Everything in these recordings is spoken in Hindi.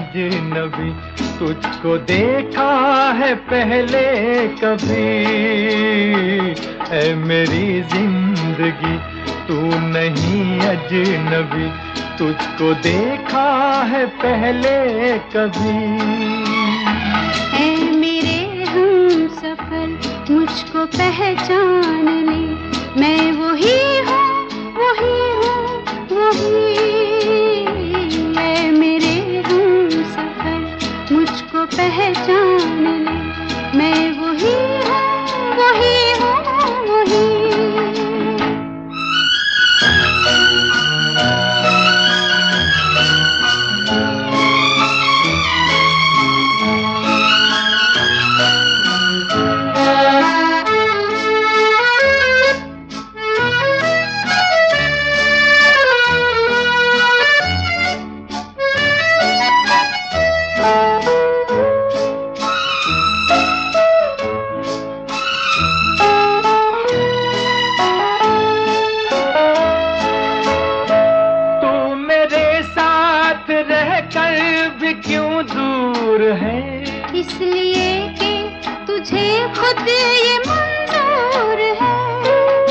अजनबी, तुझको देखा है पहले कभी। ऐ मेरी जिंदगी तू नहीं अजनबी, तुझको देखा है पहले कभी। ऐ मेरे हमसफर मुझको पहचान ले, मैं वही हूँ वही हूँ वही। ऐ मेरे हमसफर मुझको पहचान ले, मैं वही हूँ वही हूँ वही। क्यों दूर है? इसलिए कि तुझे खुद ये मंजूर है।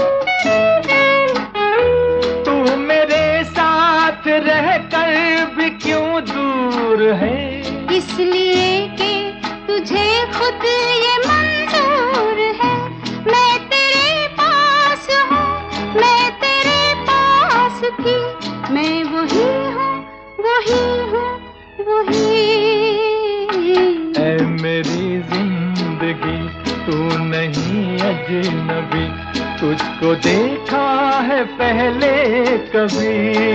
तू मेरे साथ रहकर भी क्यों दूर है? इसलिए कि तुझे खुद ये मंजूर है। मैं तेरे पास हूँ, मैं तेरे पास थी, मैं वही हूँ वही हूँ वही। ऐ मेरी जिंदगी तू नहीं अजनबी, तुझको देखा है पहले कभी।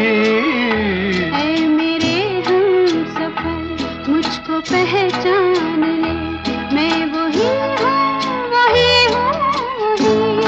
ऐ मेरे हमसफर मुझको पहचान ले, मैं वही हूँ वही हूँ वही।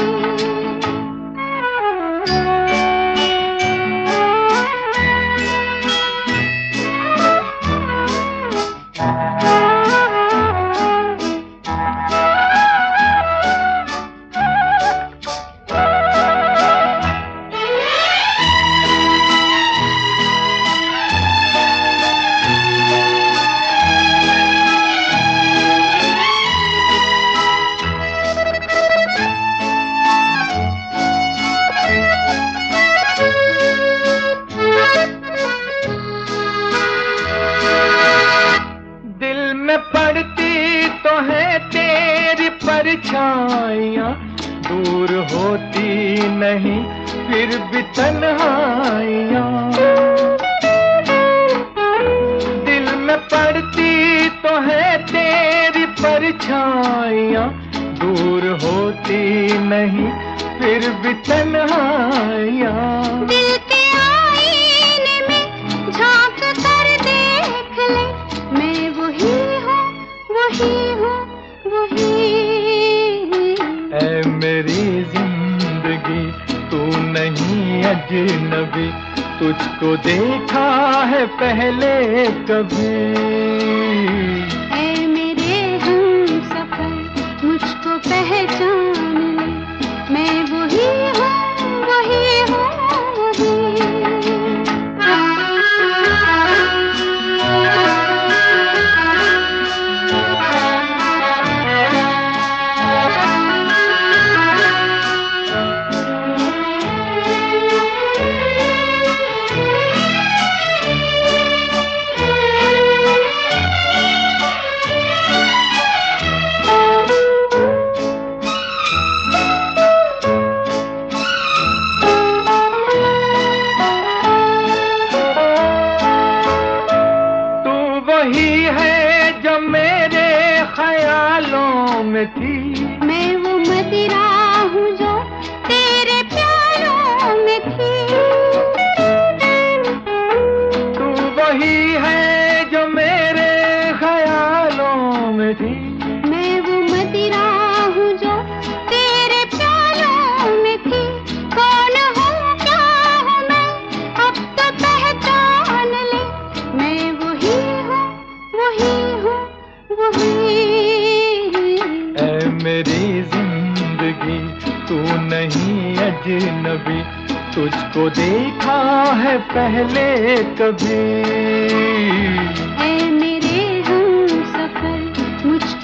पड़ती तो है तेरी परछाइयाँ, दूर होती नहीं फिर भी तन्हाइयाँ। दिल में पड़ती तो है तेरी परछाइयाँ, दूर होती नहीं फिर भी तन्हाइयाँ। दिल के आईने में झांक कर देख ले, मैं वही हूँ वही। ऐ मेरी जिंदगी तू नहीं अजनबी, तुझको देखा है पहले कभी। ऐ मेरे हमसफर मुझको पहचान ले, मैं वही हूँ वही हूँ वही। वही है जो मेरे ख्यालों में थी, मैं वो मदिरा हूँ जो तेरे प्यालों में थी। तू वही है जो मेरे ख्यालों में थी, मैं वो मदिरा हूँ जो तेरे प्यालों में थी। कौन हूँ क्या हूँ मैं अब तो पहचान ले, मैं वही हूँ वही। ऐ मेरी जिंदगी तू नहीं अजनबी, तुझको देखा है पहले कभी। ऐ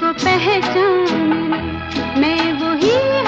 पहचान ले, मैं वही